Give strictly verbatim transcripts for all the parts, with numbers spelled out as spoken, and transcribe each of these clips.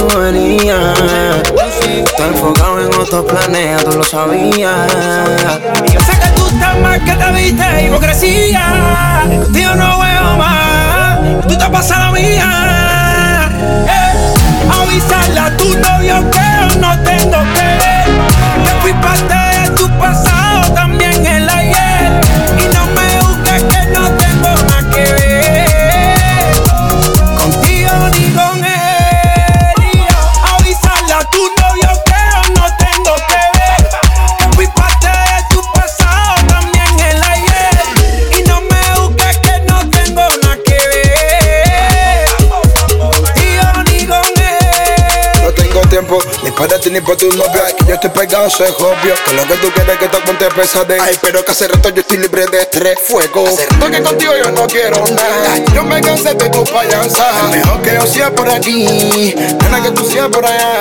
tú venías. Estás enfocado en otros planes, tú lo sabías. Y yo sé que tú estás más que te viste hipocresía. Contigo no veo más, tú te pasas la mía. eh. Avisarle a tu novio que no tengo que ver, que fui parte de tu pasado, también el ayer. Y no me busques que no tengo nada que ver contigo ni con él. Y yo, avisarle a tu novio que no tengo que ver, que fui parte de tu pasado, también el ayer. Y no me busques que no tengo nada que ver contigo ni con él. No tengo tiempo ni para ti ni para tu novia, que yo estoy pegado, eso es obvio. Que lo que tú quieres que te cuente pesadez. Ay, pero que hace rato yo estoy libre de estrés, fuego. Hace rato que contigo yo no quiero nada. Yo me cansé de tu payasa. Es mejor que yo sea por aquí, nena, que tú seas por allá.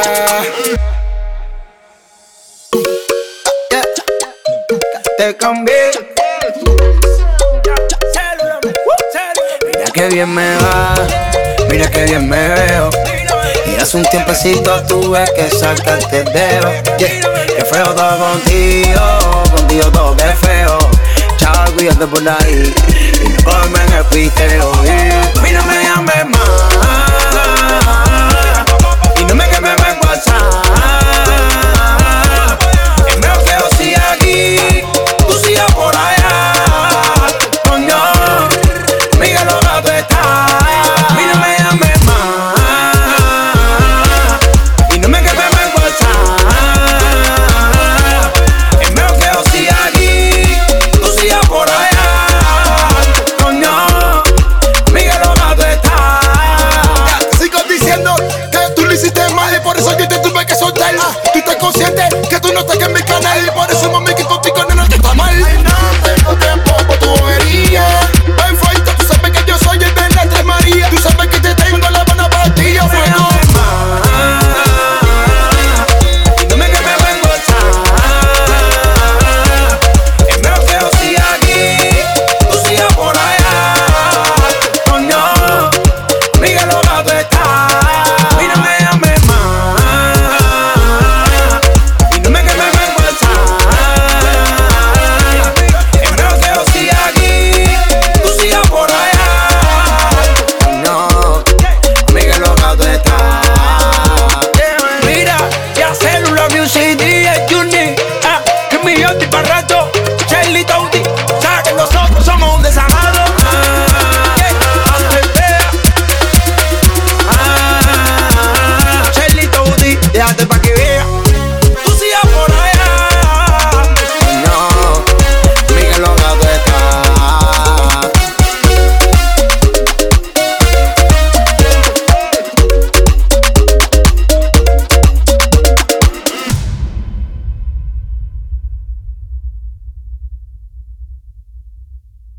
Te cambié. Mira que bien me va, mira que bien me veo. Y hace un tiempecito tuve que sacarte el dedo. Yeah. Que feo todo contigo, contigo todo que feo. Chao, cuídate por ahí y no comen el pisteo. Yeah. A mí no me llames